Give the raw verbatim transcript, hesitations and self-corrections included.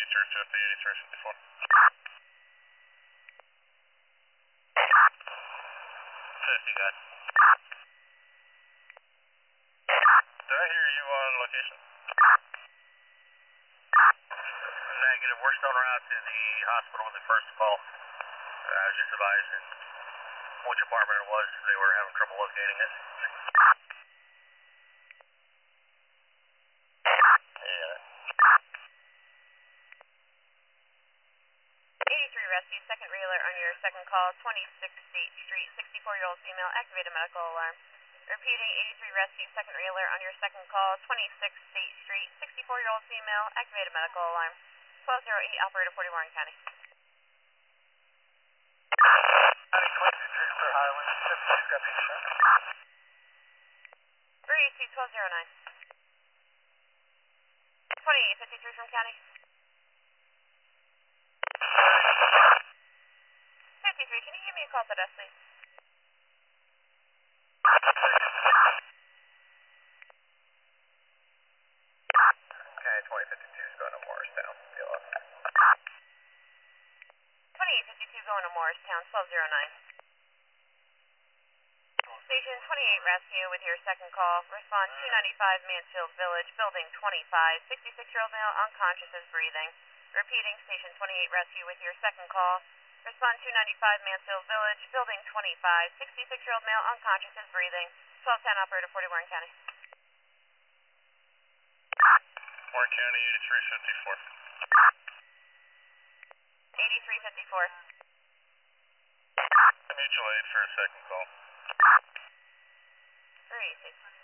eighty-three fifty, eighty-three fifty-four. fifty, good. Did I hear you on location? Negative. We're still en route to the hospital with the first call. Uh, I was just advising which apartment it was. They were having trouble locating it. Yeah. eighty-three Rescue, second reeler on your second call, twenty-sixth State Street, sixty-four-year-old female, activated medical alarm. Repeating, eighty-three Rescue, second reeler on your second call, twenty-sixth State Street, sixty-four-year-old female, activated medical alarm. twelve oh eight, operator forty Warren County. County twenty-three for Highland, fifty-six got the insurance. three eight two, twelve oh nine. twenty-eight fifty-three from County. fifty-three, can you give me a call to desk, please? County twenty fifty-two is going to Morristown. twenty-eight fifty-two going to Morristown, twelve oh nine. Station twenty-eight Rescue with your second call. Respond two ninety-five Mansfield Village, building twenty-five. sixty-six-year-old male unconscious is breathing. Repeating, Station twenty-eight Rescue with your second call. Respond two ninety-five Mansfield Village, building twenty-five. sixty-six-year-old male unconscious is breathing. twelve ten, operator forty Warren County. Warren County, eighty-three fifty-four. eighty-three fifty-four. Mutual aid for a second call. three eight six.